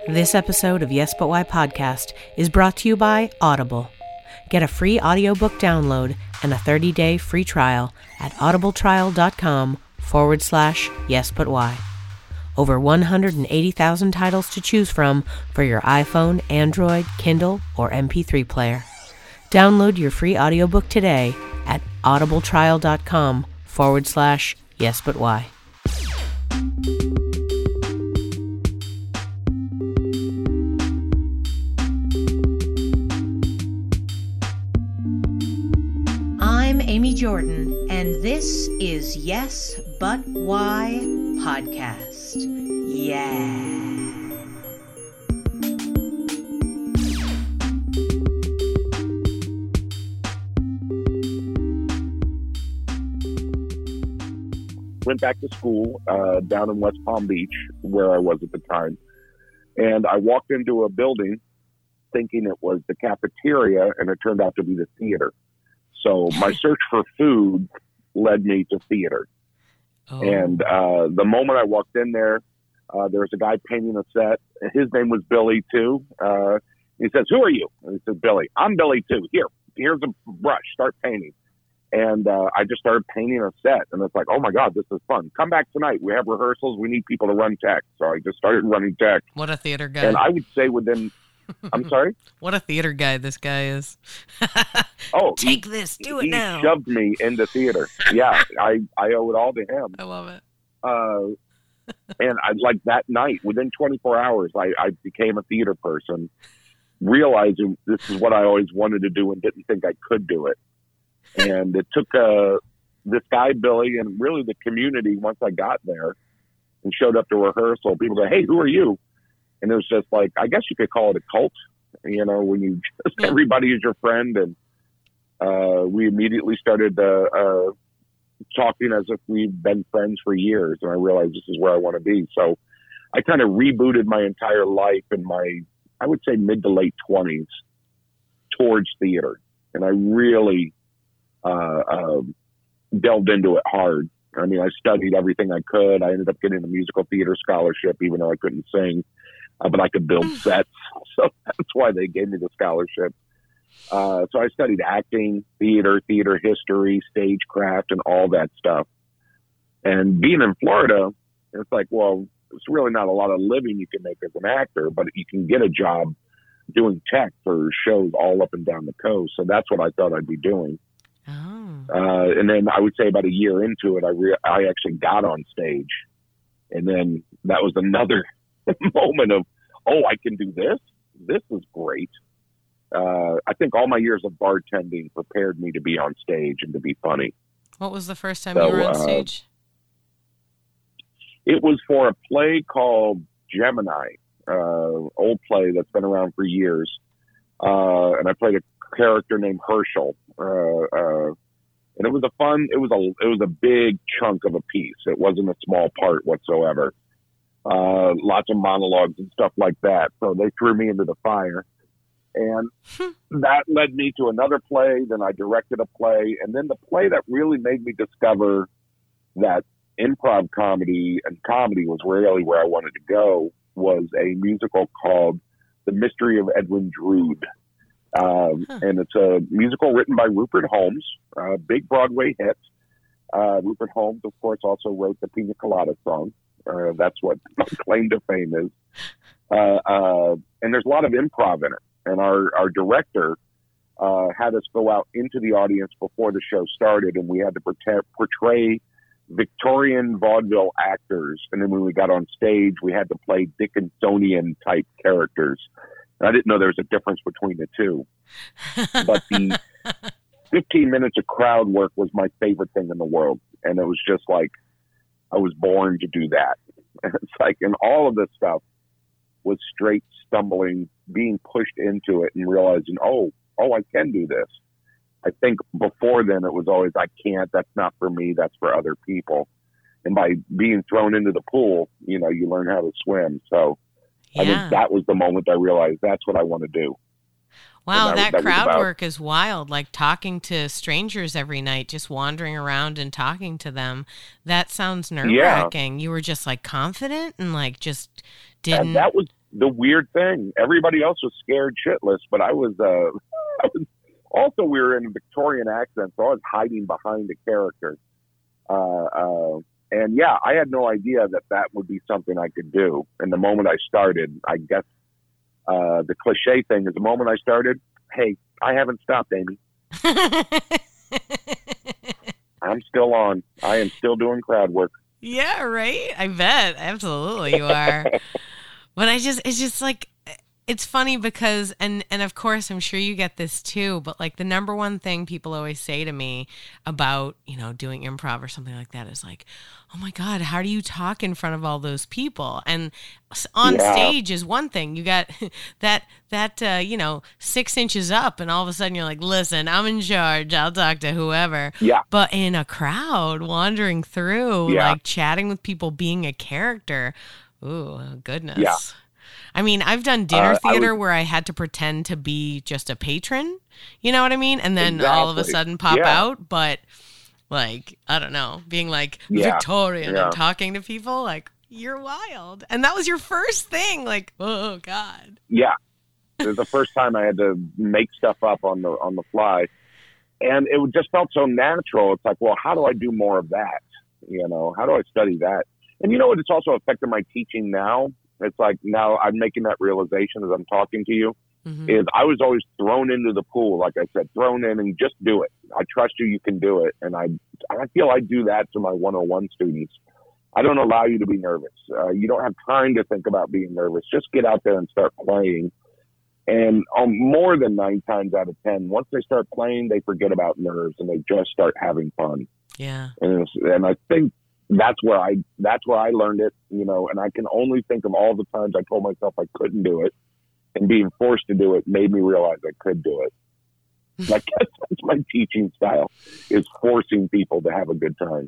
This episode of Yes But Why podcast is brought to you by Audible. Get a free audiobook download and a 30-day free trial at audibletrial.com/yesbutwhy. Over 180,000 titles to choose from for your iPhone, Android, Kindle, or MP3 player. Download your free audiobook today at audibletrial.com/yesbutwhy. I'm Amy Jordan, and this is Yes But Why podcast. Yeah. Went back to school down in West Palm Beach, where I was at the time. And I walked into a building thinking it was the cafeteria, and it turned out to be the theater. So my search for food led me to theater. Oh. And the moment I walked in there, there was a guy painting a set. His name was Billy, too. He says, "Who are you?" And he said, "Billy." "I'm Billy, too. Here's a brush. Start painting." And I just started painting a set. And it's like, oh, my God, this is fun. Come back tonight. We have rehearsals. We need people to run tech. So I just started running tech. What a theater guy. And I would say within... I'm sorry? What a theater guy this guy is. Oh, take this. Do it now. He shoved me into theater. Yeah, I owe it all to him. I love it. And like that night, within 24 hours, I became a theater person, realizing this is what I always wanted to do and didn't think I could do it. And it took this guy, Billy, and really the community, once I got there and showed up to rehearsal, people go, "Hey, who are you?" And it was just like, I guess you could call it a cult, when you just, everybody is your friend. And we immediately started talking as if we've been friends for years. And I realized this is where I want to be. So I kind of rebooted my entire life in my, I would say, mid to late 20s towards theater. And I really delved into it hard. I mean, I studied everything I could. I ended up getting a musical theater scholarship, even though I couldn't sing, but I could build sets. So that's why they gave me the scholarship. So I studied acting, theater history, stagecraft, and all that stuff. And being in Florida, it's like, well, it's really not a lot of living you can make as an actor, but you can get a job doing tech for shows all up and down the coast. So that's what I thought I'd be doing. Oh. And then I would say about a year into it, I actually got on stage. And then that was another moment of, oh, I can do this. This is great. I think all my years of bartending prepared me to be on stage and to be funny. What was the first time you were on stage? It was for a play called Gemini, old play that's been around for years. And I played a character named Herschel. And it was a big chunk of a piece. It wasn't a small part whatsoever. Lots of monologues and stuff like that. So they threw me into the fire. And that led me to another play. Then I directed a play. And then the play that really made me discover that improv comedy and comedy was really where I wanted to go was a musical called The Mystery of Edwin Drood. And it's a musical written by Rupert Holmes, a big Broadway hit. Rupert Holmes, of course, also wrote the Pina Colada song. That's what my claim to fame is. And there's a lot of improv in it. And our director had us go out into the audience before the show started, and we had to portray Victorian vaudeville actors. And then when we got on stage, we had to play Dickinsonian-type characters. And I didn't know there was a difference between the two. But the 15 minutes of crowd work was my favorite thing in the world. And it was just like, I was born to do that. And it's like, and all of this stuff was straight stumbling, being pushed into it and realizing, oh, I can do this. I think before then it was always, I can't, that's not for me, that's for other people. And by being thrown into the pool, you learn how to swim. So yeah. I think that was the moment I realized that's what I want to do. Wow, that crowd work is wild, like talking to strangers every night, just wandering around and talking to them. That sounds nerve-wracking. Yeah. You were just like confident and like just didn't... the weird thing. Everybody else was scared shitless, but I was, I was also, we were in a Victorian accent, so I was hiding behind a character. And yeah, I had no idea that would be something I could do. And the moment I started, I guess, the cliche thing is the moment I started, hey, I haven't stopped, Amy. I'm still on. I am still doing crowd work. Yeah, right? I bet. Absolutely you are. But it's just like, it's funny because, and of course, I'm sure you get this too, but like the number one thing people always say to me about, doing improv or something like that is like, oh my God, how do you talk in front of all those people? And on stage is one thing. You got that 6 inches up and all of a sudden you're like, listen, I'm in charge. I'll talk to whoever. Yeah. But in a crowd wandering through, like chatting with people, being a character, ooh, goodness. Yeah. I mean, I've done dinner theater where I had to pretend to be just a patron, you know what I mean? And then all of a sudden pop out. But like, I don't know, being like Victorian and talking to people, like, you're wild. And that was your first thing. Like, oh God. Yeah. It was the first time I had to make stuff up on the fly. And it just felt so natural. It's like, well, how do I do more of that? How do I study that? And it's also affected my teaching now. It's like now I'm making that realization as I'm talking to you, is I was always thrown into the pool, like I said, thrown in and just do it. I trust you, you can do it. And I feel I do that to my 101 students. I don't allow you to be nervous. You don't have time to think about being nervous. Just get out there and start playing. And more than 9 times out of 10, once they start playing, they forget about nerves and they just start having fun. Yeah. And I think that's where I learned it, and I can only think of all the times I told myself I couldn't do it, and being forced to do it made me realize I could do it. Like, that's my teaching style, is forcing people to have a good time.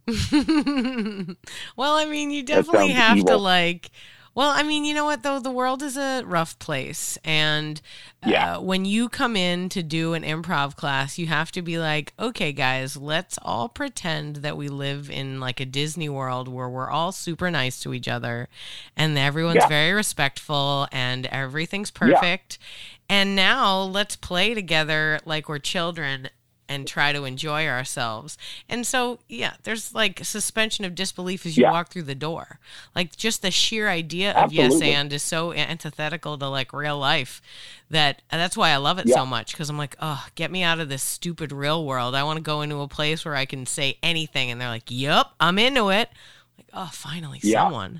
Well, I mean, you definitely have evil. Well, I mean, you know what, though? The world is a rough place. And when you come in to do an improv class, you have to be like, okay, guys, let's all pretend that we live in like a Disney world where we're all super nice to each other and everyone's very respectful and everything's perfect. And now let's play together like we're children and try to enjoy ourselves. And so, there's like suspension of disbelief as you walk through the door. Like just the sheer idea of Yes And is so antithetical to like real life that's why I love it so much. Cause I'm like, oh, get me out of this stupid real world. I want to go into a place where I can say anything. And they're like, yep, I'm into it. Like, oh, finally someone.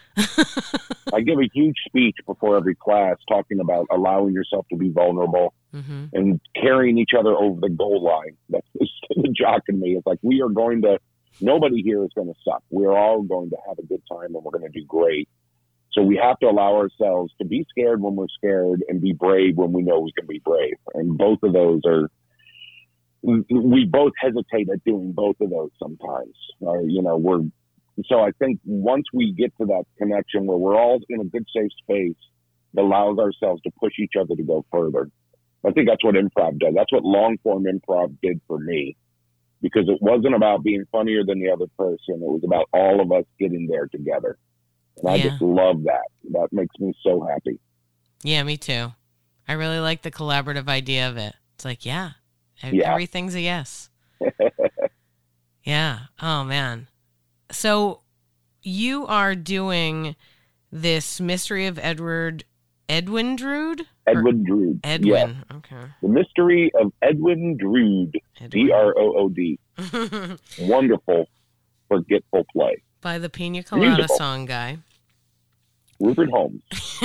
I give a huge speech before every class talking about allowing yourself to be vulnerable and carrying each other over the goal line. That's the jock in me. It's like, nobody here is going to suck. We're all going to have a good time and we're going to do great. So we have to allow ourselves to be scared when we're scared and be brave when we know we can be brave. And both of those we both hesitate at doing both of those sometimes. So I think once we get to that connection where we're all in a good, safe space that allows ourselves to push each other to go further. I think that's what improv does. That's what long-form improv did for me, because it wasn't about being funnier than the other person. It was about all of us getting there together. And I just love that. That makes me so happy. Yeah, me too. I really like the collaborative idea of it. It's like, everything's a yes. Yeah. Oh, man. So you are doing this Mystery of Edwin Drood? Edwin Drood. Edwin. Yes. Okay. The Mystery of Edwin Drood. Drood. Wonderful, forgetful play. By the Pina Colada song guy. Rupert Holmes.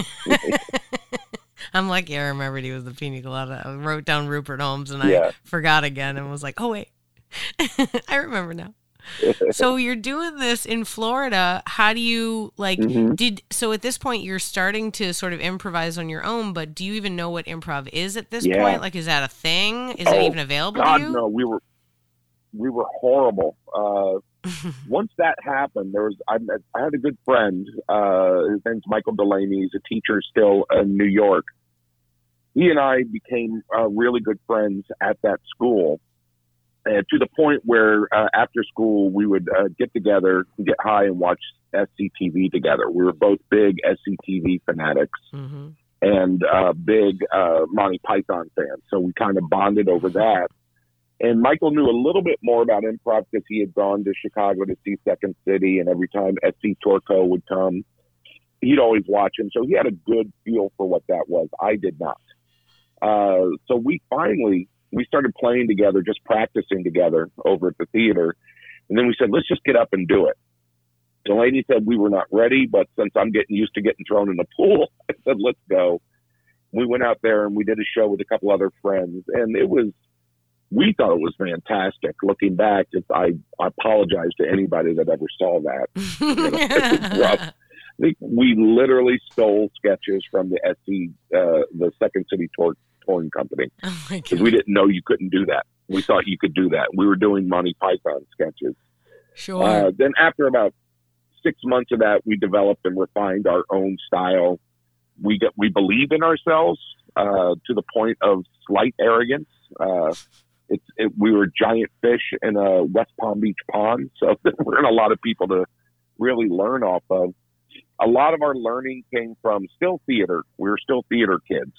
I'm like, I remembered he was the Pina Colada. I wrote down Rupert Holmes and I forgot again and was like, oh, wait. I remember now. So you're doing this in Florida. How do you so at this point you're starting to sort of improvise on your own, but do you even know what improv is at this point? Like, is that a thing? Is it even available to you? No, we were horrible. Once that happened, I had a good friend. His name's Michael Delaney. He's a teacher still in New York. He and I became really good friends at that school. to the point where after school we would get together, get high, and watch SCTV together. We were both big SCTV fanatics and big Monty Python fans. So we kind of bonded over that. And Michael knew a little bit more about improv because he had gone to Chicago to see Second City, and every time SC Torco would come, he'd always watch him. So he had a good feel for what that was. I did not. So we started playing together, just practicing together over at the theater. And then we said, let's just get up and do it. The lady said we were not ready, but since I'm getting used to getting thrown in the pool, I said, let's go. We went out there and we did a show with a couple other friends, and we thought it was fantastic. Looking back, I apologize to anybody that ever saw that. It was rough. I think we literally stole sketches from the Second City touring company, because we didn't know you couldn't do that. We thought you could do that. We were doing Monty Python sketches. Sure. Then after about 6 months of that, we developed and refined our own style. We believe in ourselves to the point of slight arrogance. We were giant fish in a West Palm Beach pond, so we're in a lot of people to really learn off of. A lot of our learning came from still theater. We were still theater kids,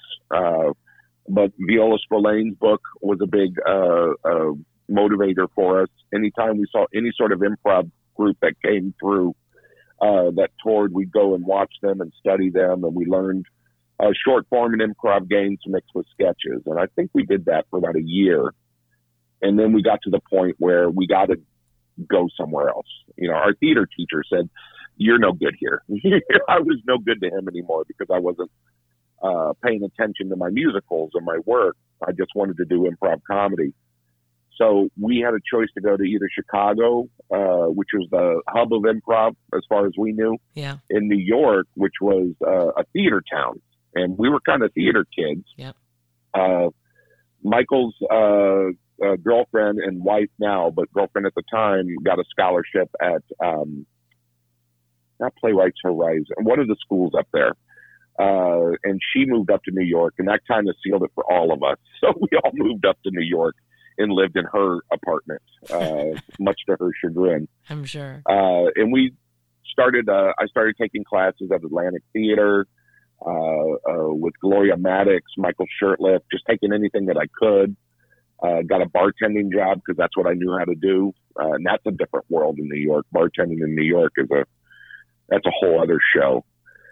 but Viola Spillane's book was a big motivator for us. Anytime we saw any sort of improv group that came through that toured, we'd go and watch them and study them, and we learned short form and improv games mixed with sketches. And I think we did that for about a year. And then we got to the point where we got to go somewhere else. Our theater teacher said, you're no good here. I was no good to him anymore because I wasn't paying attention to my musicals and my work. I just wanted to do improv comedy. So we had a choice to go to either Chicago, which was the hub of improv as far as we knew, in New York, which was a theater town. And we were kind of theater kids. Yep. Michael's girlfriend and wife now, but girlfriend at the time, got a scholarship at not Playwrights Horizon, one of the schools up there. And she moved up to New York, and that kind of sealed it for all of us. So we all moved up to New York and lived in her apartment, much to her chagrin. I'm sure. And we started, I started taking classes at Atlantic Theater with Gloria Maddox, Michael Shurtleff, just taking anything that I could. Got a bartending job because that's what I knew how to do. And that's a different world in New York. Bartending in New York that's a whole other show.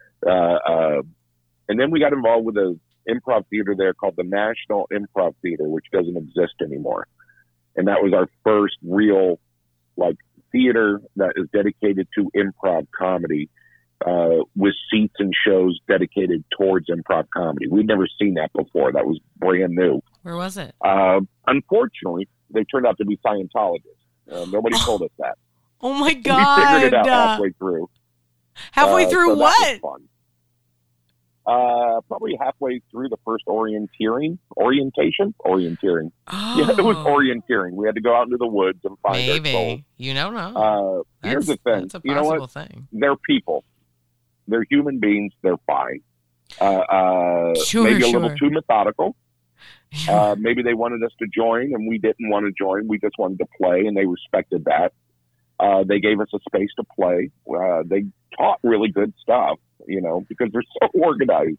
And then we got involved with an improv theater there called the National Improv Theater, which doesn't exist anymore. And that was our first real theater that is dedicated to improv comedy, with seats and shows dedicated towards improv comedy. We'd never seen that before. That was brand new. Where was it? Unfortunately, they turned out to be Scientologists. Nobody told us that. Oh my God. We figured it out halfway through. Halfway through so what? That was fun. Probably halfway through the first orientation. Oh. Yeah, it was orienteering. We had to go out into the woods and find our souls. You don't know. Here's the thing. That's a you know what? thing. They're people. They're human beings. They're fine. Maybe a little too methodical. Maybe they wanted us to join and we didn't want to join. We just wanted to play, and they respected that. They gave us a space to play. They taught really good stuff, because they're so organized.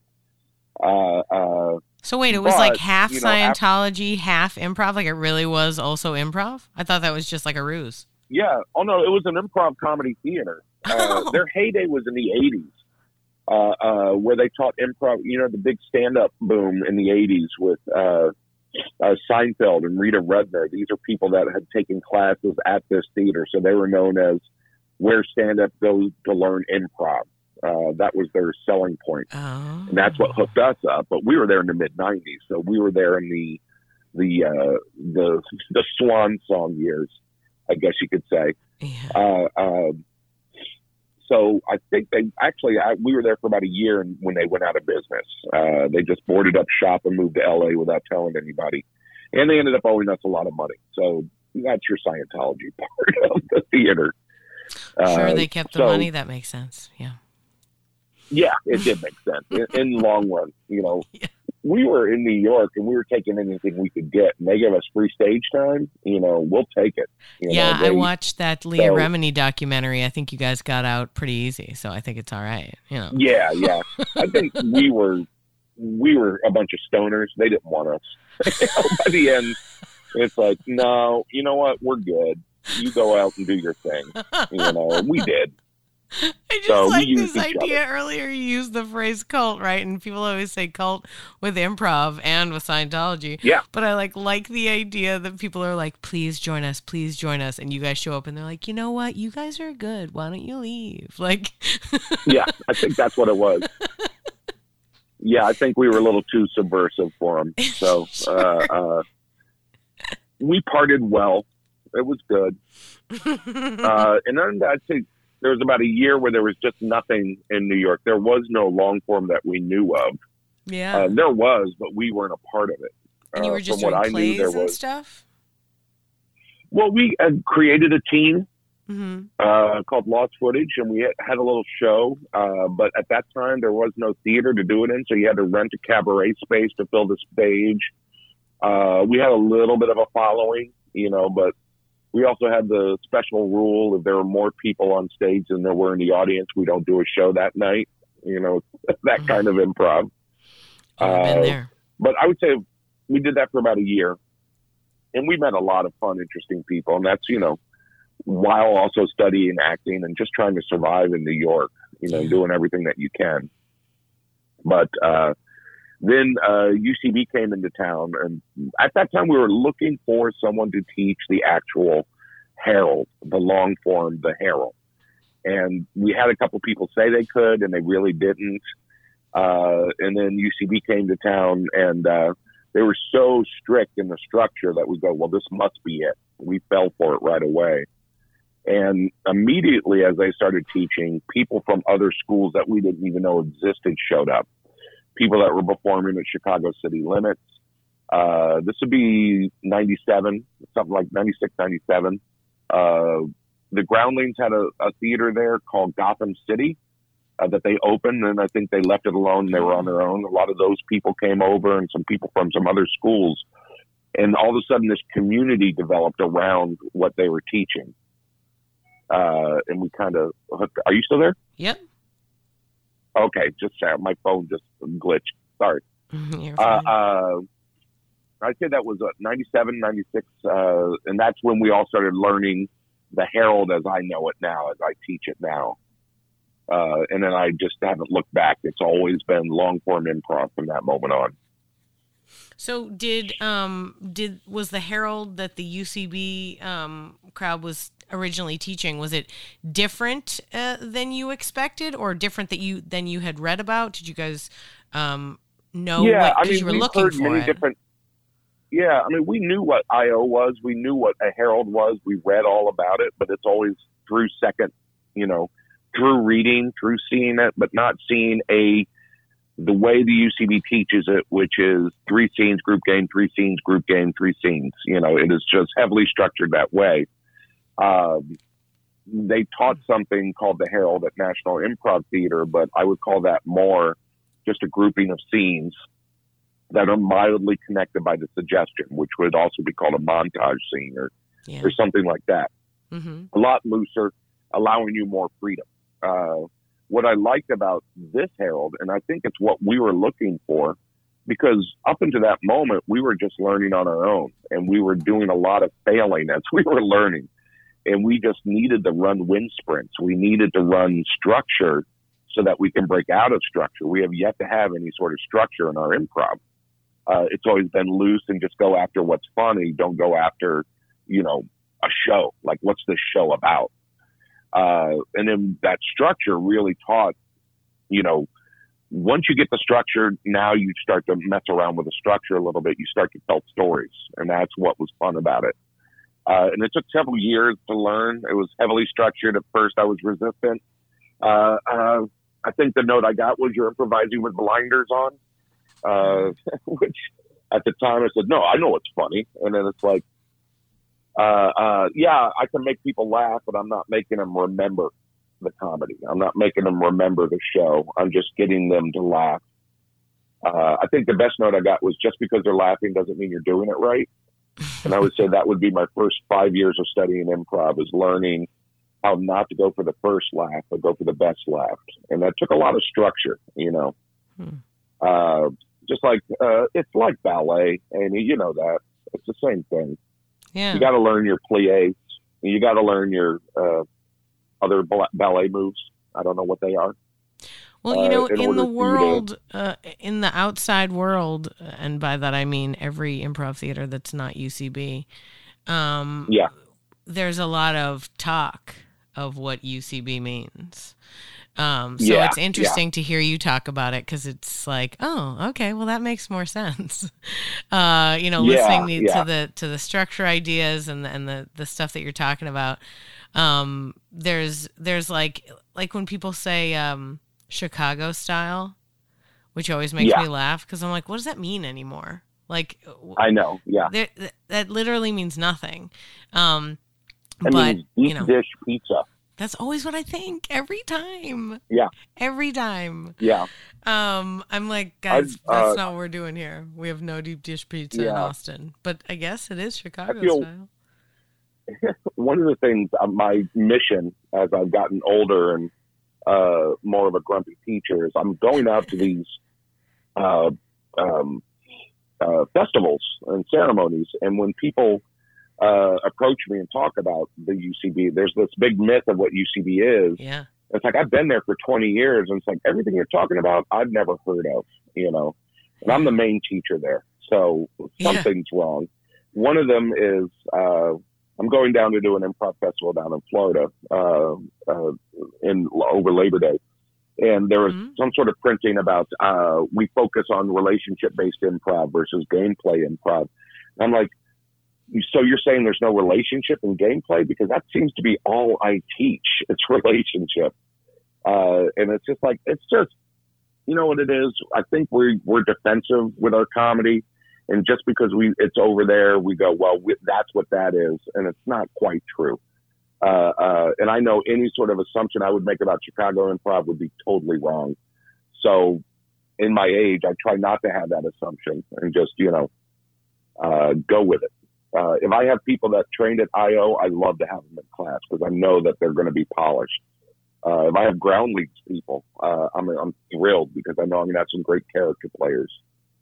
So wait, it was half Scientology, half improv? Like it really was also improv? I thought that was just like a ruse. Yeah. Oh, no, it was an improv comedy theater. Their heyday was in the 80s, where they taught improv, the big stand-up boom in the 80s with Seinfeld and Rita Rudner. These are people that had taken classes at this theater, so they were known as where stand-up goes to learn improv. That was their selling point. Oh. And that's what hooked us up. But we were there in the mid-90s, so we were there in the swan song years, I guess you could say. Yeah. So I think we were there for about a year when they went out of business. They just boarded up shop and moved to LA without telling anybody. And they ended up owing us a lot of money. So that's your Scientology part of the theater. Sure, they kept the money. That makes sense. Yeah. Yeah, it did make sense in the long run. Yeah. we were in New York and we were taking anything we could get, and they gave us free stage time. We'll take it. I watched that Leah Remini documentary. I think you guys got out pretty easy, so I think it's all right. Yeah. I think we were a bunch of stoners. They didn't want us. By the end, it's like, no, you know what? We're good. You go out and do your thing. We did. I just like this idea. Earlier you used the phrase cult, right? And people always say cult with improv and with Scientology. Yeah. But I like the idea that people are like, please join us. And you guys show up and they're like, you know what? You guys are good. Why don't you leave? Like, yeah, I think that's what it was. Yeah, I think we were a little too subversive for them. So we parted well. It was good. And then I'd say there was about a year where there was just nothing in New York. There was no long form that we knew of. Yeah. There was, but we weren't a part of it. And you were just doing plays and stuff? Well, we had created a team called Lost Footage, and we had a little show. But at that time, there was no theater to do it in, so you had to rent a cabaret space to fill the stage. We had a little bit of a following, but we also had the special rule if there were more people on stage than there were in the audience, we don't do a show that night. That kind of improv. Been there. But I would say we did that for about a year, and we met a lot of fun, interesting people. And that's, while also studying acting and just trying to survive in New York, doing everything that you can. But then UCB came into town, and at that time we were looking for someone to teach the actual Herald, the long form, the Herald. And we had a couple people say they could, and they really didn't. And then UCB came to town, and they were so strict in the structure that we go, well, this must be it. We fell for it right away. And immediately as they started teaching, people from other schools that we didn't even know existed showed up. People that were performing at Chicago City Limits. This would be 97, something like 96, 97. The Groundlings had a theater there called Gotham City that they opened, and I think they left it alone and they were on their own. A lot of those people came over, and some people from some other schools. And all of a sudden this community developed around what they were teaching. And we kind of hooked. Are you still there? Yep. Okay, just my phone just glitched. Sorry. I'd say that was 97, 96, and that's when we all started learning the Herald as I know it now, as I teach it now. And then I just haven't looked back. It's always been long form improv from that moment on. So was the Herald that the UCB crowd was originally teaching, was it different than you expected, or different than you had read about? Did you guys know what you were looking for? Yeah, I mean, we knew what I.O. was. We knew what a Herald was. We read all about it, but it's always through through reading, through seeing it, but not seeing the way the UCB teaches it, which is 3 scenes, group game, 3 scenes, group game, 3 scenes. It is just heavily structured that way. They taught something called the Herald at National Improv Theater, but I would call that more just a grouping of scenes that are mildly connected by the suggestion, which would also be called a montage scene or something like that. Mm-hmm. A lot looser, allowing you more freedom. What I liked about this Herald, and I think it's what we were looking for, because up until that moment, we were just learning on our own, and we were doing a lot of failing as we were learning. And we just needed to run wind sprints. We needed to run structure so that we can break out of structure. We have yet to have any sort of structure in our improv. It's always been loose and just go after what's funny. Don't go after, a show. Like, what's this show about? And then that structure really taught, once you get the structure, now you start to mess around with the structure a little bit. You start to tell stories, and that's what was fun about it. And it took several years to learn. It was heavily structured. At first, I was resistant. I think the note I got was, you're improvising with blinders on, which at the time I said, no, I know it's funny. And then it's like, yeah, I can make people laugh, but I'm not making them remember the comedy. I'm not making them remember the show. I'm just getting them to laugh. I think the best note I got was just because they're laughing doesn't mean you're doing it right. And I would say that would be my first 5 years of studying improv, is learning how not to go for the first laugh, but go for the best laugh. And that took a lot of structure, just like, it's like ballet, and you know that. It's the same thing. Yeah. You got to learn your pliés. You got to learn your other ballet moves. I don't know what they are. Well, in the world, in the outside world, and by that I mean every improv theater that's not UCB, there's a lot of talk of what UCB means. So it's interesting to hear you talk about it, because it's like, oh, okay, well, that makes more sense. Listening to the structure ideas and the stuff that you're talking about. There's like when people say Chicago style, which always makes me laugh, because I'm like, what does that mean anymore? Like, I know, that literally means nothing. Means deep dish pizza. That's always what I think every time. Yeah. Every time. Yeah. I'm like, guys, that's not what we're doing here. We have no deep dish pizza in Austin, but I guess it is Chicago style. One of the things, my mission as I've gotten older and more of a grumpy teacher, is I'm going out to these festivals and ceremonies, and when people approach me and talk about the UCB, there's this big myth of what UCB is. Yeah. It's like, I've been there for 20 years, and it's like, everything you're talking about, I've never heard of, and I'm the main teacher there. So something's wrong. One of them is, I'm going down to do an improv festival down in Florida, over Labor Day. And there was some sort of printing about, we focus on relationship-based improv versus gameplay improv. And I'm like, so you're saying there's no relationship in gameplay? Because that seems to be all I teach. It's relationship. And it's just like, you know what it is? I think we're defensive with our comedy. And just because it's over there, we go, well, that's what that is. And it's not quite true. And I know any sort of assumption I would make about Chicago improv would be totally wrong. So in my age, I try not to have that assumption and just, go with it. If I have people that trained at IO, I love to have them in class because I know that they're going to be polished. If I have ground leagues people, I'm thrilled because I know I'm going to have some great character players.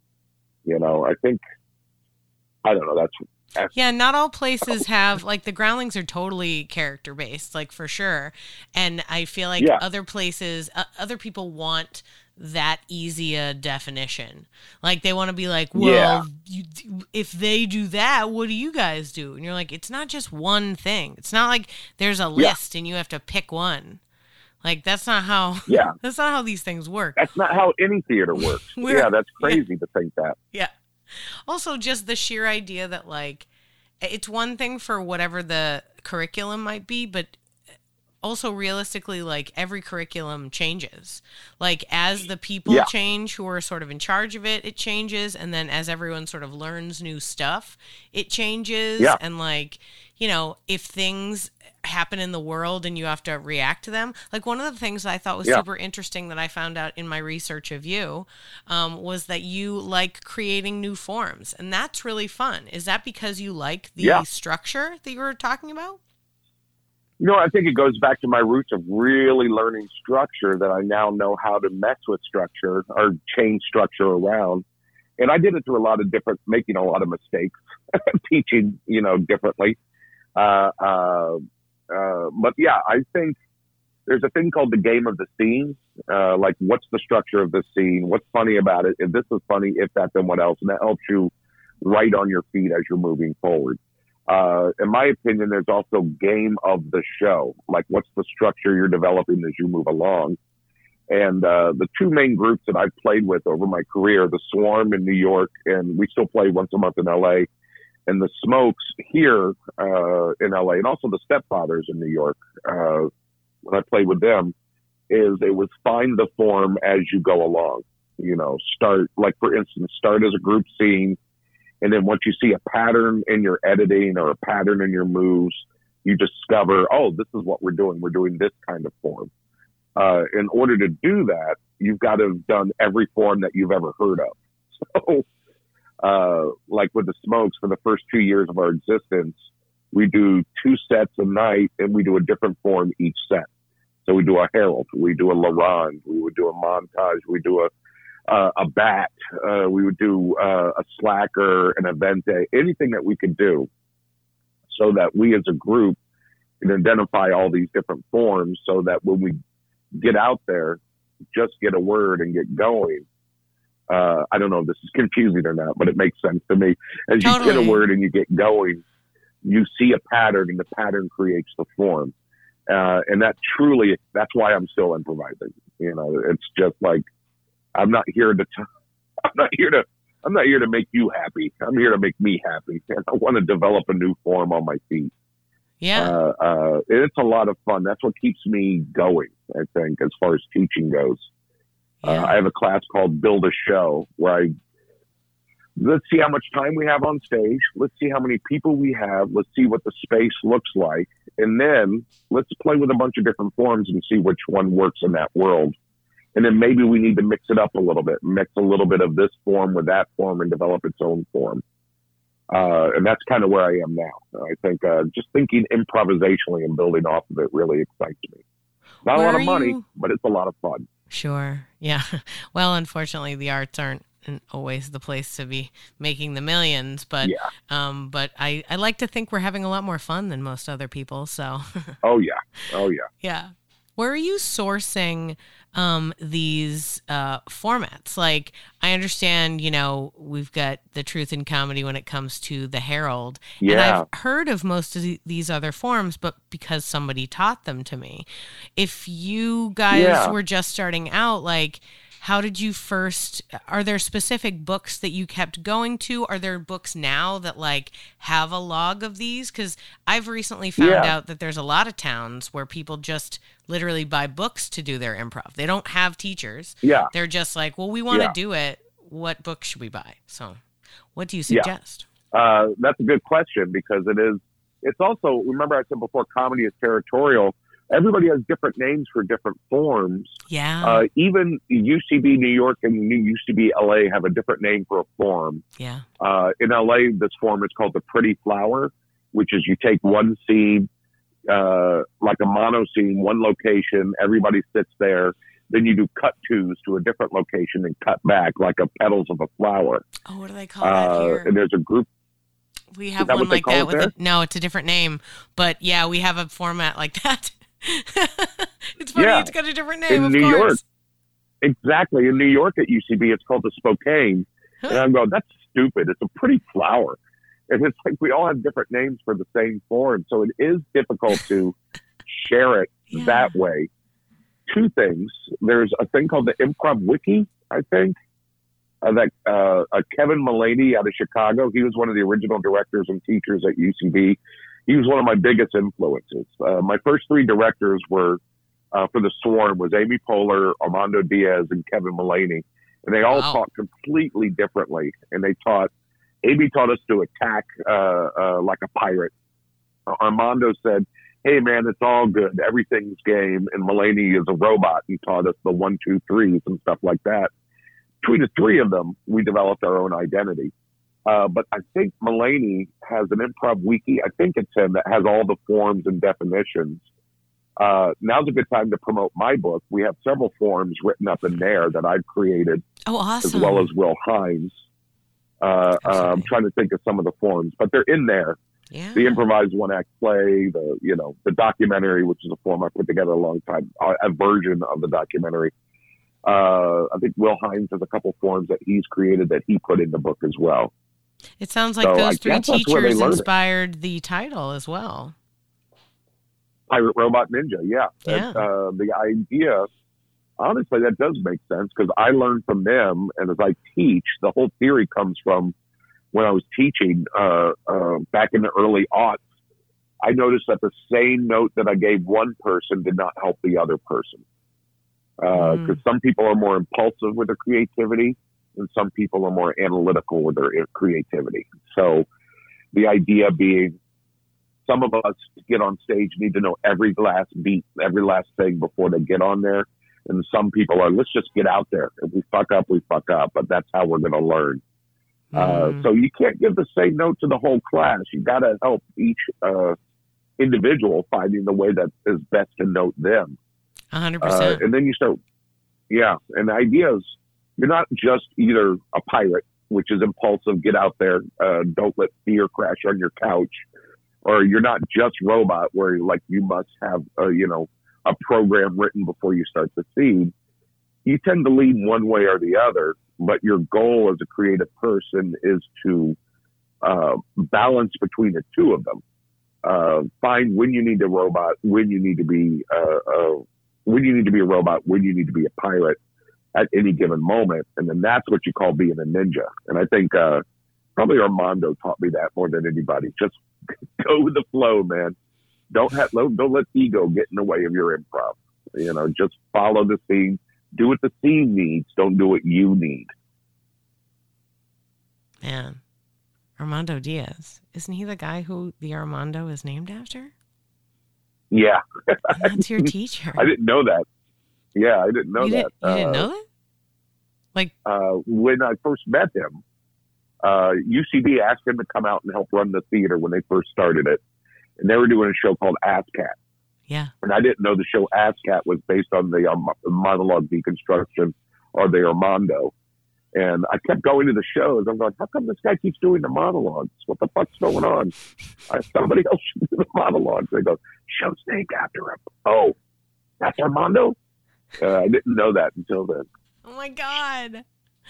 I think, I don't know, that's yeah, not all places have, like, the groundlings are totally character based, like, for sure. And I feel like other places, other people want that easy a definition. Like, they want to be like, well, if they do that, what do you guys do? And you're like, it's not just one thing. It's not like there's a list and you have to pick one. Like, that's not how that's not how these things work. That's not how any theater works. That's crazy to think that. Yeah. Also, just the sheer idea that, like, it's one thing for whatever the curriculum might be, but also realistically, like, every curriculum changes. Like, as the people change who are sort of in charge of it, it changes. And then as everyone sort of learns new stuff, it changes. Yeah. And, like, if things happen in the world and you have to react to them. Like, one of the things that I thought was super interesting that I found out in my research of you was that you like creating new forms. And that's really fun. Is that because you like the structure that you were talking about? I think it goes back to my roots of really learning structure, that I now know how to mess with structure or change structure around. And I did it through making a lot of mistakes, teaching, differently. But I think there's a thing called the game of the scene. Like, what's the structure of the scene? What's funny about it? If this is funny, if that, then what else? And that helps you right on your feet as you're moving forward. In my opinion, there's also game of the show. Like, what's the structure you're developing as you move along? And the two main groups that I've played with over my career, the Swarm in New York, and we still play once a month in LA, and the Smokes here in LA, and also the Stepfathers in New York, when I played with them, it was find the form as you go along. Start, like, for instance, start as a group scene, and then once you see a pattern in your editing or a pattern in your moves, you discover, oh, this is what we're doing. We're doing this kind of form. In order to do that, you've got to have done every form that you've ever heard of. So, like with the Smokes, for the first 2 years of our existence, we do 2 sets a night, and we do a different form each set. So we do a Herald, we do a LaRonde, we would do a Montage, we do a Bat, we would do a Slacker, an Avente, anything that we could do, so that we as a group can identify all these different forms, so that when we get out there, just get a word and get going. I don't know if this is confusing or not, but it makes sense to me. As you get a word and you get going, you see a pattern, and the pattern creates the form. And that's why I'm still improvising. You know, it's just like, I'm not here to make you happy. I'm here to make me happy. And I want to develop a new form on my feet. Yeah. It's a lot of fun. That's what keeps me going, I think, as far as teaching goes. Yeah. I have a class called Build a Show, where let's see how much time we have on stage. Let's see how many people we have. Let's see what the space looks like. And then let's play with a bunch of different forms and see which one works in that world. And then maybe we need to mix it up a little bit, mix a little bit of this form with that form and develop its own form. And that's kind of where I am now. I think just thinking improvisationally and building off of it really excites me. Not a lot of money, but it's a lot of fun. Sure. Yeah. Well, unfortunately, the arts aren't always the place to be making the millions, but but I like to think we're having a lot more fun than most other people. So. Oh yeah. Yeah. Where are you sourcing these formats? Like, I understand, you know, we've got the Truth in Comedy when it comes to the Herald. Yeah. And I've heard of most of these other forms, but because somebody taught them to me. If you guys were just starting out, like, how did you first, are there specific books that you kept going to? Are there books now that like have a log of these? Because I've recently found out that there's a lot of towns where people just literally buy books to do their improv. They don't have teachers. Yeah. They're just like, well, we want to do it. What book should we buy? So what do you suggest? That's a good question, because it's also, remember I said before, comedy is territorial. Everybody has different names for different forms. Yeah. Even UCB New York and UCB LA have a different name for a form. Yeah. In LA, this form is called the Pretty Flower, which is you take one scene, like a mono scene, one location, everybody sits there. Then you do cut twos to a different location and cut back like a petals of a flower. Oh, what do they call that here? And there's a group. We have one like that. No, it's a different name. But yeah, we have a format like that. It's funny, it's got a different name, in New York. Exactly. In New York at UCB, it's called the Spokane. And I'm going, that's stupid. It's a pretty flower. And it's like we all have different names for the same form. So it is difficult to share it that way. Two things. There's a thing called the Improv Wiki, I think, that Kevin Mullaney out of Chicago. He was one of the original directors and teachers at UCB. He was one of my biggest influences. My first 3 directors were, for the Swarm, was Amy Poehler, Armando Diaz, and Kevin Mullaney. And they all taught completely differently. And Amy taught us to attack like a pirate. Armando said, hey, man, it's all good. Everything's game. And Mullaney is a robot. He taught us the 1, 2, 3s and stuff like that. Between the 3 of them, we developed our own identity. But I think Mullaney has an improv wiki. I think it's him that has all the forms and definitions. Now's a good time to promote my book. We have several forms written up in there that I've created. Oh, awesome. As well as Will Hines. I'm trying to think of some of the forms, but they're in there. Yeah. The improvised one-act play, the documentary, which is a form I put together a long time, a version of the documentary. I think Will Hines has a couple forms that he's created that he put in the book as well. It sounds like those 3 teachers inspired the title as well. Pirate Robot Ninja, yeah. The idea, honestly, that does make sense, because I learned from them, and as I teach, the whole theory comes from when I was teaching back in the early aughts. I noticed that the same note that I gave one person did not help the other person. Because some people are more impulsive with their creativity, and some people are more analytical with their creativity. So the idea being, some of us get on stage need to know every last beat, every last thing before they get on there. And some people are, let's just get out there. If we fuck up, we fuck up. But that's how we're going to learn. So you can't give the same note to the whole class. You got to help each individual finding the way that is best to note them. 100%. And then you start, and the idea is you're not just either a pirate, which is impulsive, get out there, don't let fear crash on your couch, or you're not just robot where like you must have, a program written before you start the scene. You tend to lean one way or the other, but your goal as a creative person is to balance between the two of them. Find when you need a robot, when you need to be when you need to be a robot, when you need to be a pirate at any given moment, and then that's what you call being a ninja. And I think probably Armando taught me that more than anybody. Just go with the flow, man. Don't let ego get in the way of your improv. Just follow the scene. Do what the scene needs. Don't do what you need. Man, Armando Diaz. Isn't he the guy who the Armando is named after? Yeah. That's your teacher. I didn't know that. Yeah, I didn't know that. You didn't know that? Like when I first met him, UCB asked him to come out and help run the theater when they first started it. And they were doing a show called ASCAT. Yeah. And I didn't know the show ASCAT was based on the monologue deconstruction or the Armando. And I kept going to the shows. I'm going, how come this guy keeps doing the monologues? What the fuck's going on? Somebody else should do the monologues. They go, show's named after him. Oh, that's Armando? I didn't know that until then. Oh, my God.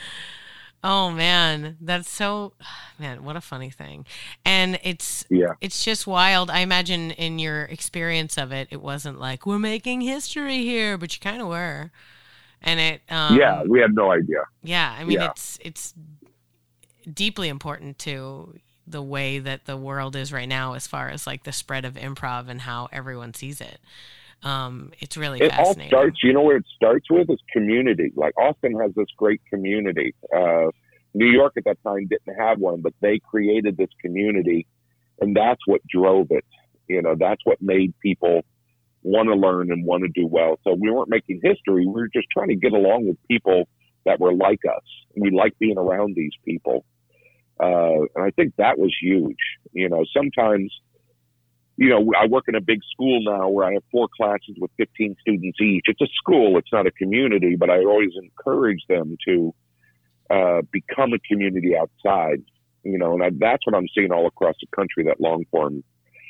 Oh, man. That's so... Man, what a funny thing. And it's just wild. I imagine in your experience of it, it wasn't like, we're making history here, but you kind of were. And it... we had no idea. Yeah, I mean, it's deeply important to the way that the world is right now as far as like the spread of improv and how everyone sees it. It's really fascinating. It all starts, where it starts with is community. Like Austin has this great community. New York at that time didn't have one, but they created this community, and that's what drove it. That's what made people want to learn and want to do well. So we weren't making history. We were just trying to get along with people that were like us. We like being around these people. And I think that was huge. Sometimes, I work in a big school now where I have 4 classes with 15 students each. It's a school. It's not a community, but I always encourage them to become a community outside, and that's what I'm seeing all across the country, that long form.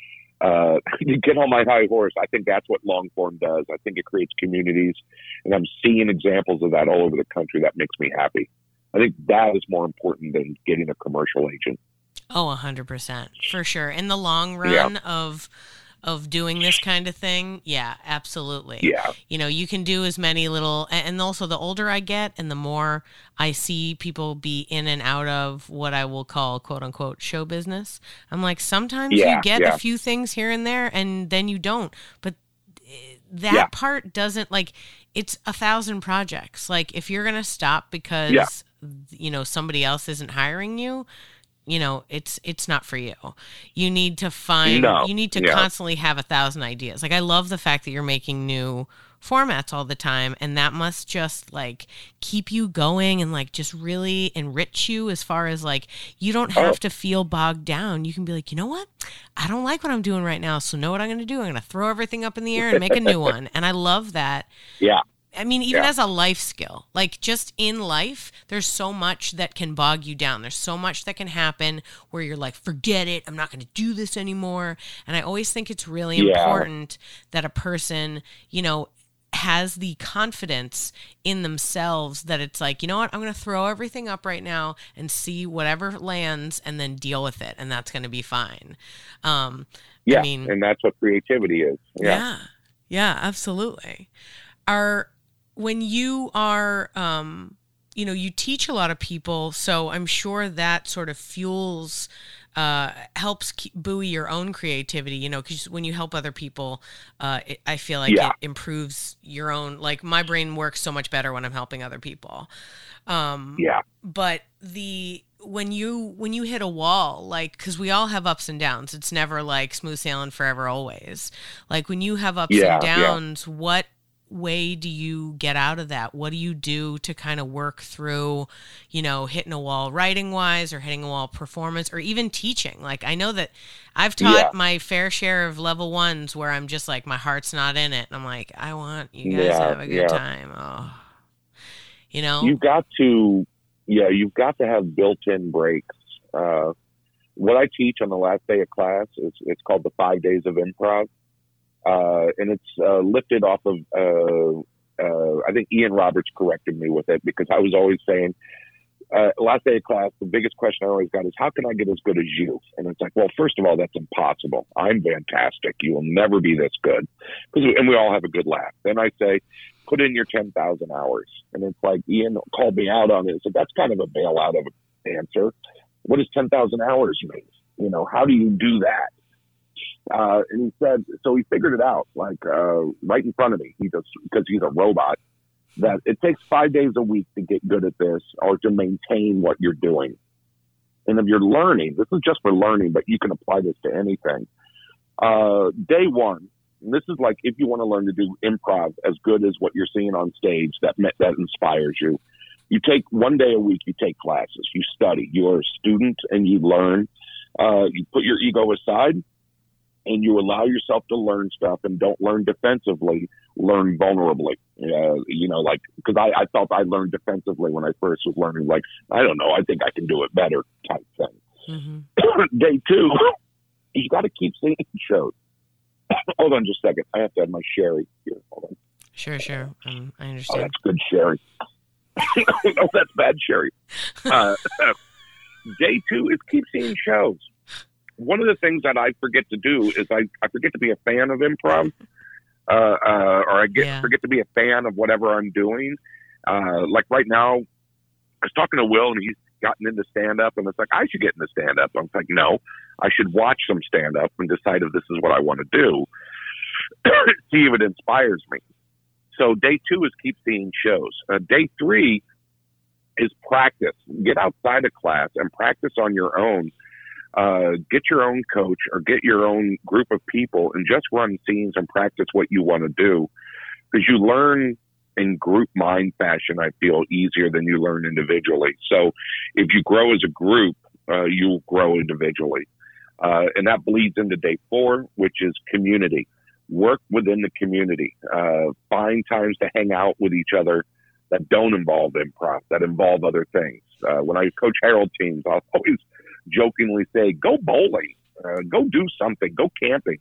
You get on my high horse. I think that's what long form does. I think it creates communities, and I'm seeing examples of that all over the country. That makes me happy. I think that is more important than getting a commercial agent. Oh, 100%. For sure. In the long run of doing this kind of thing, yeah, absolutely. Yeah. You can do as many little, and also the older I get and the more I see people be in and out of what I will call quote unquote show business, I'm like, sometimes you get a few things here and there and then you don't. But that part doesn't, like, it's 1,000 projects. Like, if you're going to stop because, somebody else isn't hiring you, it's not for you. You need to constantly have 1,000 ideas. Like, I love the fact that you're making new formats all the time, and that must just like keep you going and like just really enrich you as far as like, you don't have to feel bogged down. You can be like, you know what? I don't like what I'm doing right now. So know what I'm going to do? I'm going to throw everything up in the air and make a new one. And I love that. Yeah. I mean, even as a life skill, like just in life, there's so much that can bog you down. There's so much that can happen where you're like, forget it. I'm not going to do this anymore. And I always think it's really important that a person, has the confidence in themselves that it's like, you know what, I'm going to throw everything up right now and see whatever lands and then deal with it. And that's going to be fine. And that's what creativity is. Yeah, absolutely. When you are, you teach a lot of people, so I'm sure that sort of fuels, helps buoy your own creativity, because when you help other people, I feel like it improves your own, like my brain works so much better when I'm helping other people. But when you hit a wall, like, because we all have ups and downs, it's never like smooth sailing forever always. Like when you have ups and downs, what way do you get out of that? What do you do to kind of work through, hitting a wall writing wise, or hitting a wall performance, or even teaching? Like, I know that I've taught my fair share of level 1s where I'm just like, my heart's not in it, and I'm like, I want you guys to have a good time. You've got to have built-in breaks. What I teach on the last day of class it's called the 5 days of improv. And it's lifted off of, I think Ian Roberts corrected me with it, because I was always saying, last day of class, the biggest question I always got is, how can I get as good as you? And it's like, well, first of all, that's impossible. I'm fantastic. You will never be this good. And we all have a good laugh. Then I say, put in your 10,000 hours. And it's like, Ian called me out on it. So that's kind of a bailout of an answer. What does 10,000 hours mean? How do you do that? And he said, so he figured it out, like, right in front of me. Because he's a robot, that it takes 5 days a week to get good at this, or to maintain what you're doing. And if you're learning, this is just for learning, but you can apply this to anything. Day one, and this is like, if you want to learn to do improv as good as what you're seeing on stage, that inspires you. You take 1 day a week, you take classes, you study, you're a student and you learn, you put your ego aside, and you allow yourself to learn stuff, and don't learn defensively, learn vulnerably. Because I felt I learned defensively when I first was learning, like, I don't know, I think I can do it better type thing. Mm-hmm. Day two, you got to keep seeing shows. Hold on just a second. I have to have my sherry here. Hold on. Sure. I understand. Oh, that's good sherry. No, that's bad sherry. Day two is keep seeing shows. One of the things that I forget to do is I forget to be a fan of improv, or forget to be a fan of whatever I'm doing. Like right now, I was talking to Will, and he's gotten into stand-up, and it's like, I should get into stand-up. I'm like, no, I should watch some stand-up and decide if this is what I want to do, see if it inspires me. So day two is keep seeing shows. Day three is practice. Get outside of class and practice on your own. Get your own coach or get your own group of people and just run scenes and practice what you want to do, because you learn in group mind fashion, I feel, easier than you learn individually. So if you grow as a group, you'll grow individually. And that bleeds into day four, which is community. Work within the community. Find times to hang out with each other that don't involve improv, that involve other things. When I coach Herald teams, I'll always jokingly say, go bowling, go do something, go camping.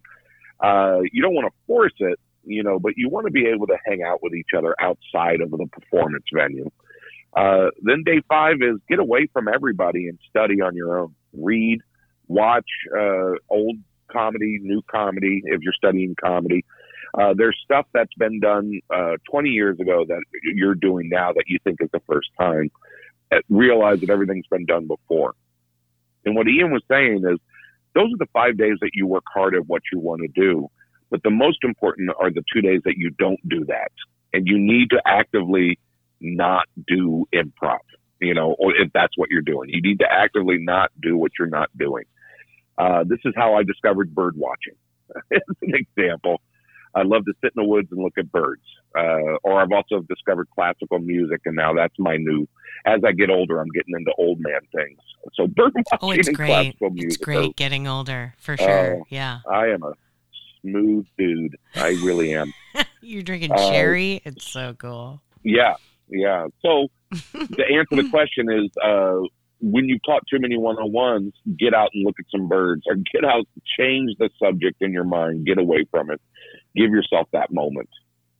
You don't want to force it, but you want to be able to hang out with each other outside of the performance venue. Then day five is get away from everybody and study on your own. Read, watch old comedy, new comedy, if you're studying comedy. There's stuff that's been done 20 years ago that you're doing now that you think is the first time. Realize that everything's been done before. And what Ian was saying is, those are the 5 days that you work hard at what you want to do. But the most important are the 2 days that you don't do that. And you need to actively not do improv, or if that's what you're doing. You need to actively not do what you're not doing. This is how I discovered bird watching. As an example, I love to sit in the woods and look at birds. Or I've also discovered classical music, and now that's my new. As I get older, I'm getting into old man things. So bird watching and classical music. It's great getting older, for sure. Yeah. I am a smooth dude. I really am. You're drinking sherry? It's so cool. Yeah. So to answer the question is, when you've taught too many one-on-ones, get out and look at some birds, or get out, change the subject in your mind, get away from it. Give yourself that moment.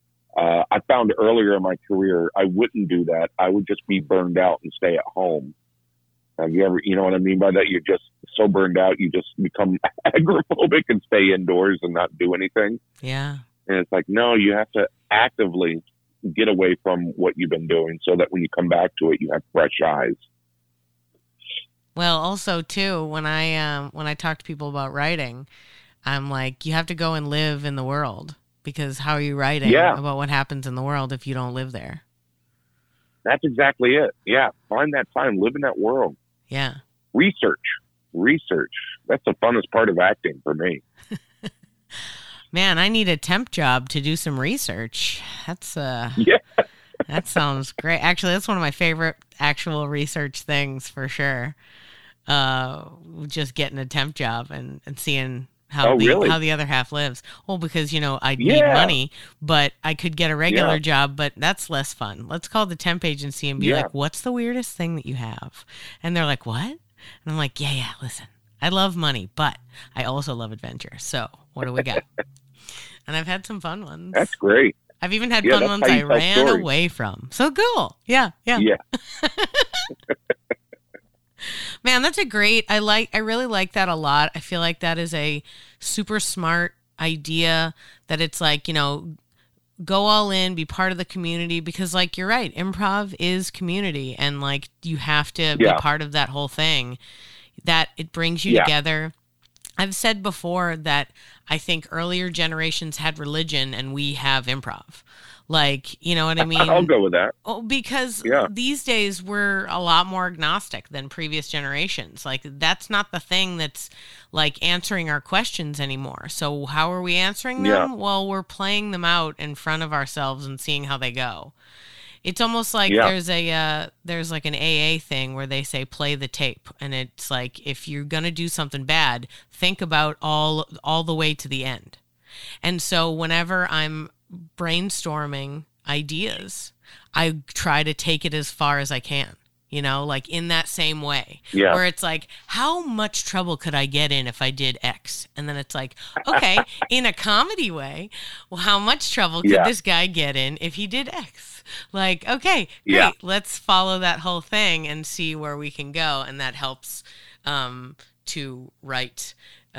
I found earlier in my career, I wouldn't do that. I would just be burned out and stay at home. Have you ever, you know what I mean by that? You're just so burned out, you just become agoraphobic and stay indoors and not do anything. Yeah. And it's like, no, you have to actively get away from what you've been doing so that when you come back to it, you have fresh eyes. Well, also too, when I talk to people about writing, I'm like, you have to go and live in the world, because how are you writing about what happens in the world if you don't live there? That's exactly it. Yeah. Find that time, live in that world. Yeah. Research. That's the funnest part of acting for me. Man, I need a temp job to do some research. That's yeah. That sounds great. Actually, that's one of my favorite actual research things for sure. Just getting a temp job and seeing how the other half lives. Well, because, I need money, but I could get a regular job, but that's less fun. Let's call the temp agency and be like, what's the weirdest thing that you have? And they're like, what? And I'm like, yeah, listen, I love money, but I also love adventure. So what do we got? And I've had some fun ones. That's great. I've even had fun ones I ran away from. So cool. Yeah. Man, that's a great. I really like that a lot. I feel like that is a super smart idea, that it's like, go all in, be part of the community, because like, you're right. Improv is community, and like, you have to be part of that whole thing, that it brings you together. I've said before that I think earlier generations had religion and we have improv. Like, you know what I mean? I'll go with that. Oh, because these days we're a lot more agnostic than previous generations. Like, that's not the thing that's like answering our questions anymore. So how are we answering them? Well, we're playing them out in front of ourselves and seeing how they go. It's almost like there's like an AA thing where they say play the tape, and it's like, if you're gonna do something bad, think about all the way to the end. And so whenever I'm brainstorming ideas, I try to take it as far as I can. Like in that same way, where it's like, how much trouble could I get in if I did X? And then it's like, okay, in a comedy way, well, how much trouble could this guy get in if he did X? Like, okay, great, let's follow that whole thing and see where we can go. And that helps to write,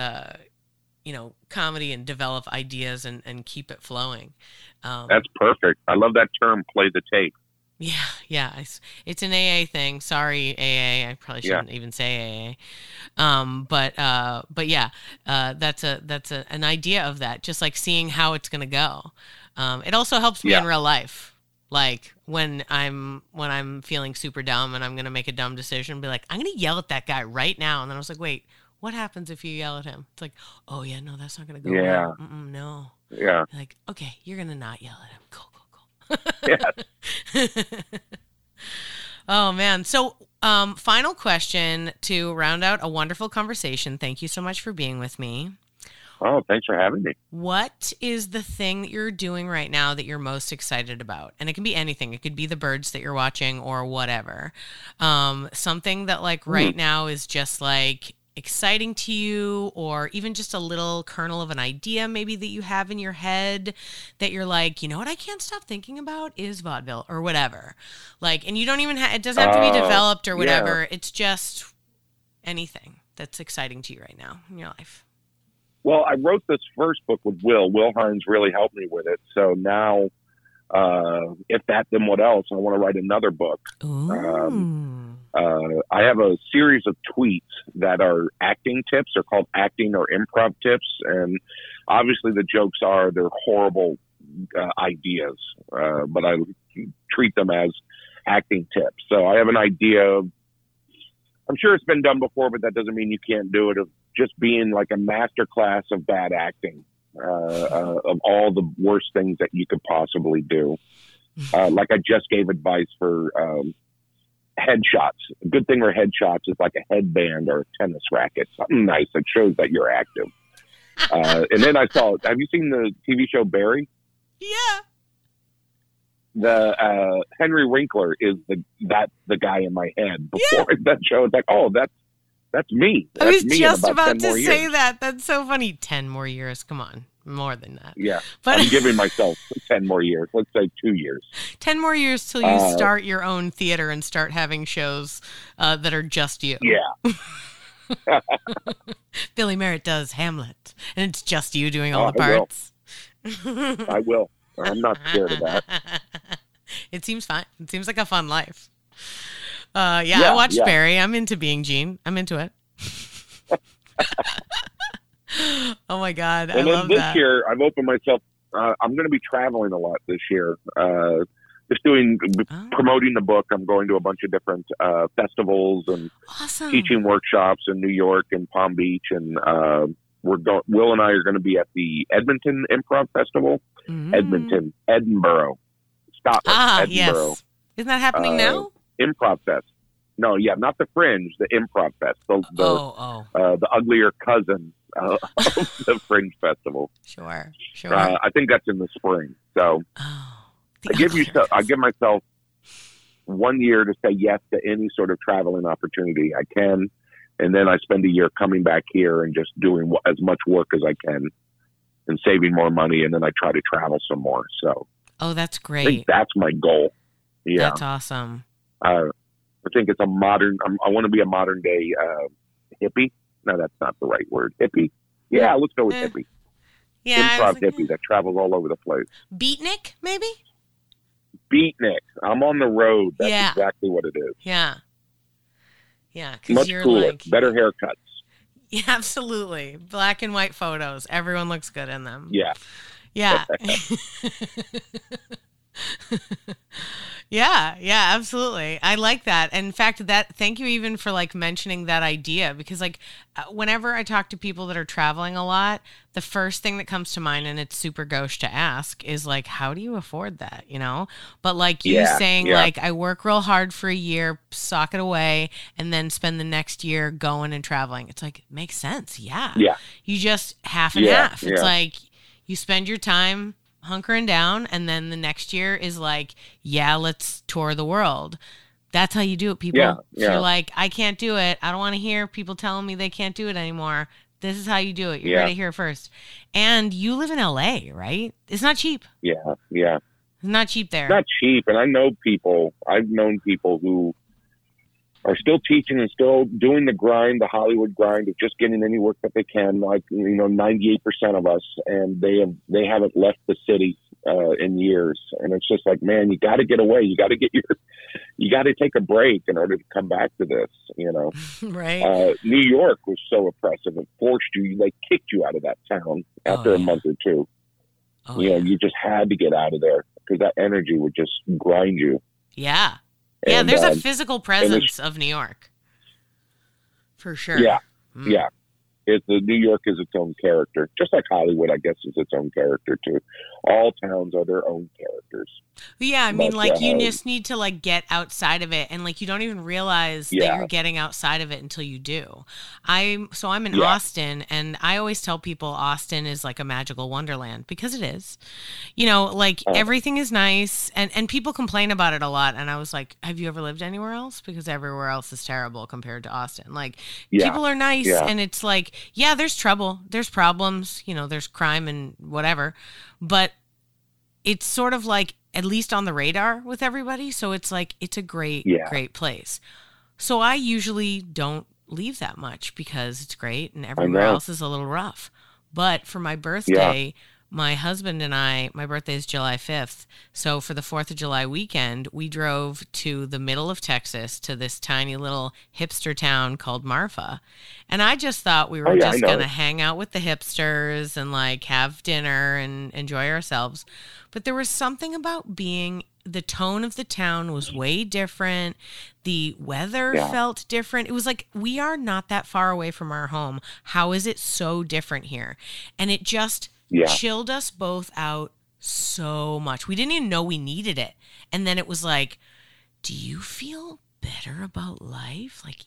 comedy and develop ideas and keep it flowing. That's perfect. I love that term, play the tape. Yeah. It's an AA thing. Sorry, AA. I probably shouldn't even say AA. But yeah, that's an idea of that. Just like seeing how it's going to go. It also helps me in real life. Like when I'm feeling super dumb and I'm going to make a dumb decision, be like, I'm going to yell at that guy right now. And then I was like, wait, what happens if you yell at him? It's like, oh yeah, no, that's not going to go well. No. Yeah. Like, okay, you're going to not yell at him. Cool. Yeah. Oh man. So final question to round out a wonderful conversation. Thank you so much for being with me. Oh, thanks for having me. What is the thing that you're doing right now that you're most excited about? And it can be anything. It could be the birds that you're watching or whatever. Something that like right now is just like exciting to you, or even just a little kernel of an idea maybe that you have in your head that you're like, what I can't stop thinking about is vaudeville or whatever. Like, and you don't even it doesn't have to be developed or whatever. It's just anything that's exciting to you right now in your life. Well, I wrote this first book with Will. Will Hines really helped me with it. So now, if that, then what else? I want to write another book. I have a series of tweets that are acting tips. They're called acting or improv tips. And obviously the jokes are they're horrible ideas, but I treat them as acting tips. So I have an idea of, I'm sure it's been done before, but that doesn't mean you can't do it, of just being like a master class of bad acting, of all the worst things that you could possibly do. Like I just gave advice for headshots. A good thing for headshots is like a headband or a tennis racket, something nice that shows that you're active. And then I saw, have you seen the TV show Barry? Yeah. The Henry Winkler is the guy in my head before that show. It's like, oh, that's me. I was just about to say that. That's so funny. 10 more years. Come on. More than that. Yeah. But I'm giving myself 10 more years. Let's say 2 years. 10 more years till you start your own theater and start having shows that are just you. Yeah. Billy Merritt does Hamlet, and it's just you doing all the parts. I will. I'm not scared of that. It seems fine. It seems like a fun life. I watched Barry. I'm into Being Gene. I'm into it. Oh my God. I love that. This year, I've opened myself. I'm going to be traveling a lot this year. just promoting the book. I'm going to a bunch of different festivals and teaching workshops in New York and Palm Beach, and Will and I are going to be at the Edmonton Improv Festival. Edinburgh, Scotland. Edinburgh. Yes. Isn't that happening now? Improv Fest. No, not the Fringe, the Improv Fest. The uglier cousin of the Fringe Festival. Sure. I think that's in the spring. So I give myself 1 year to say yes to any sort of traveling opportunity I can, and then I spend a year coming back here and just doing as much work as I can and saving more money, and then I try to travel some more. So that's great. I think that's my goal. Yeah, that's awesome. I think it's I want to be a modern day hippie. No, that's not the right word. Hippie. Yeah, let's go with hippie. Yeah, improv hippie that travels all over the place. Beatnik, maybe? Beatnik. I'm on the road. That's exactly what it is. Yeah. Yeah. Much cooler. Better haircuts. Yeah, absolutely. Black and white photos. Everyone looks good in them. Yeah. Yeah. Yeah, absolutely. I like that. And in fact, thank you even for like mentioning that idea, because like whenever I talk to people that are traveling a lot, the first thing that comes to mind, and it's super gauche to ask, is like, how do you afford that? You know, but like you saying like, I work real hard for a year, sock it away, and then spend the next year going and traveling. It's like, it makes sense. Yeah. You just half and half. It's like you spend your time hunkering down, and then the next year is like, let's tour the world. That's how you do it, people. If you're like, I can't do it, I don't want to hear people telling me they can't do it anymore. This is how you do it. You're right here first. And you live in LA, right? It's not cheap. Yeah. It's not cheap there. It's not cheap. And I've known people who are still teaching and still doing the grind, the Hollywood grind of just getting any work that they can, like, 98% of us, and they haven't left the city in years. And it's just like, man, you got to get away. You got to take a break in order to come back to this, Right. New York was so oppressive. It forced you, they kicked you out of that town after a month or two. You just had to get out of there because that energy would just grind you. Yeah. Yeah, there's a physical presence of New York, for sure. Yeah. New York is its own character, just like Hollywood, I guess, is its own character too. All towns are their own characters. Yeah, I mean, you just need to like get outside of it, and like you don't even realize that you're getting outside of it until you do. I'm in Austin, and I always tell people Austin is like a magical wonderland, because it is. Everything is nice, and people complain about it a lot. And I was like, have you ever lived anywhere else? Because everywhere else is terrible compared to Austin. Like people are nice, and it's like, there's trouble, there's problems, there's crime and whatever, but it's sort of like at least on the radar with everybody. So it's like, it's a great place. So I usually don't leave that much because it's great and everywhere else is a little rough. But for my birthday, my husband and my birthday is July 5th. So for the 4th of July weekend, we drove to the middle of Texas to this tiny little hipster town called Marfa. And I just thought we were just going to hang out with the hipsters and like have dinner and enjoy ourselves. But there was something about the tone of the town was way different. The weather felt different. It was like, we are not that far away from our home. How is it so different here? And it just chilled us both out so much. We didn't even know we needed it. And then it was like, do you feel better about life? Like,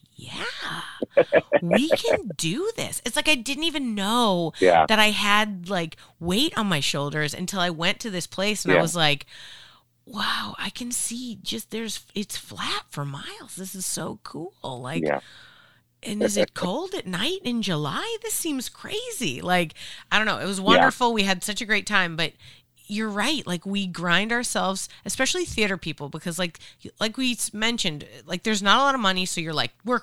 we can do this. It's like I didn't even know that I had like weight on my shoulders until I went to this place, and I was like, wow, I can see it's flat for miles. This is so cool. Like, and is it cold at night in July? This seems crazy. Like, I don't know. It was wonderful. We had such a great time, but you're right. Like, we grind ourselves, especially theater people, because like we mentioned, like there's not a lot of money. So you're like, work.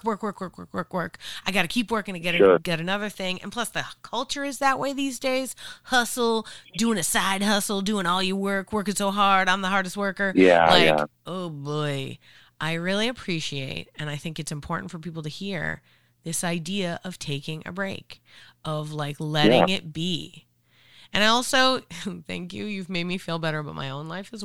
I got to keep working to get another thing. And plus the culture is that way these days. Hustle, doing a side hustle, doing all you working so hard. I'm the hardest worker. Oh boy. I really appreciate, and I think it's important for people to hear, this idea of taking a break, of like letting it be. And I also, thank you, you've made me feel better about my own life as well.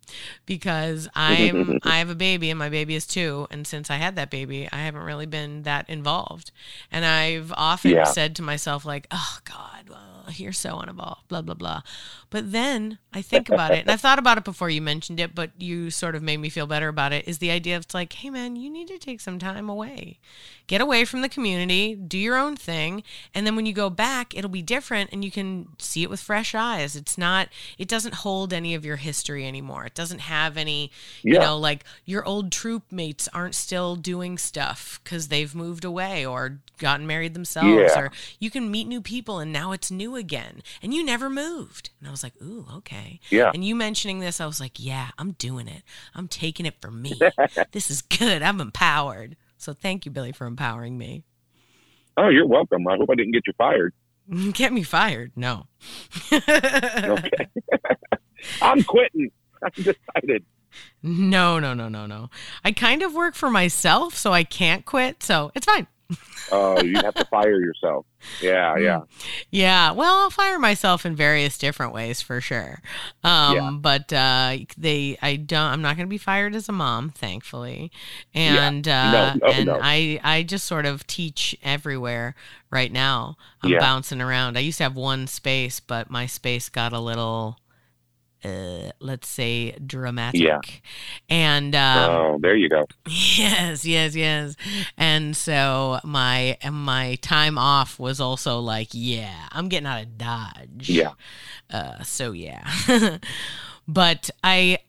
because I have a baby and my baby is 2. And since I had that baby, I haven't really been that involved. And I've often said to myself, like, oh God, well, you're so uninvolved, blah, blah, blah. But then I think about it, and I've thought about it before you mentioned it, but you sort of made me feel better about it, is the idea of, it's like, hey man, you need to take some time away. Get away from the community, do your own thing, and then when you go back, it'll be different and you can see it with fresh eyes. It doesn't hold any of your history anymore. It doesn't have any, you know, like your old troop mates aren't still doing stuff because they've moved away or gotten married themselves, or you can meet new people and now it's new again and you never moved. And I was like, ooh, okay. Yeah. And you mentioning this, I was like, yeah, I'm doing it. I'm taking it for me. This is good. I'm empowered. So thank you, Billy, for empowering me. Oh, you're welcome. I hope I didn't get you fired. Get me fired? No. Okay. I'm quitting. I decided. No. I kind of work for myself, so I can't quit. So it's fine. Oh, you have to fire yourself. Yeah. Yeah. Well, I'll fire myself in various different ways for sure. But I'm not going to be fired as a mom, thankfully. And No. I just sort of teach everywhere right now. I'm bouncing around. I used to have one space, but my space got a little, let's say, dramatic. Yeah. And there you go. Yes. And so my time off was also like, I'm getting out of Dodge. Yeah. So yeah. But I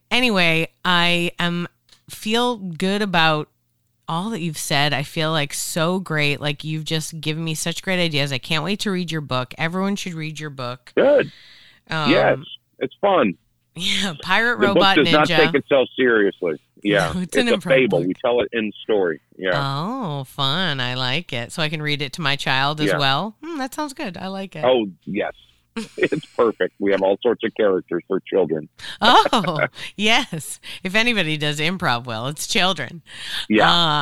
feel good about all that you've said. I feel like so great. Like you've just given me such great ideas. I can't wait to read your book. Everyone should read your book. Good. Yes. It's fun. Yeah, Pirate Robot Ninja. The book does not take itself seriously. Yeah, no, it's a fable. Book. We tell it in story. Yeah. Oh, fun. I like it. So I can read it to my child as well? That sounds good. I like it. Oh, yes. It's perfect. We have all sorts of characters for children. Oh, yes. If anybody does improv well, it's children. Yeah.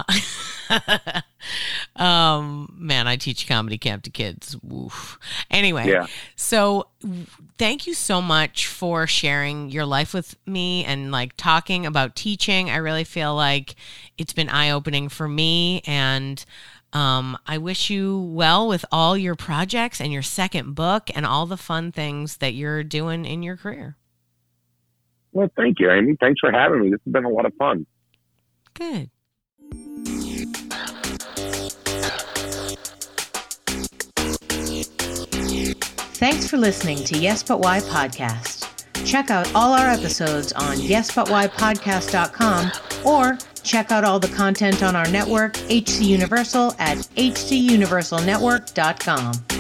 Man, I teach comedy camp to kids. Woof. Anyway, so thank you so much for sharing your life with me and like talking about teaching. I really feel like it's been eye-opening for me, and I wish you well with all your projects and your second book and all the fun things that you're doing in your career. Well, thank you, Amy. Thanks for having me. This has been a lot of fun. Good. Thanks for listening to Yes But Why Podcast. Check out all our episodes on yesbutwhypodcast.com or check out all the content on our network, HC Universal, at hcuniversalnetwork.com.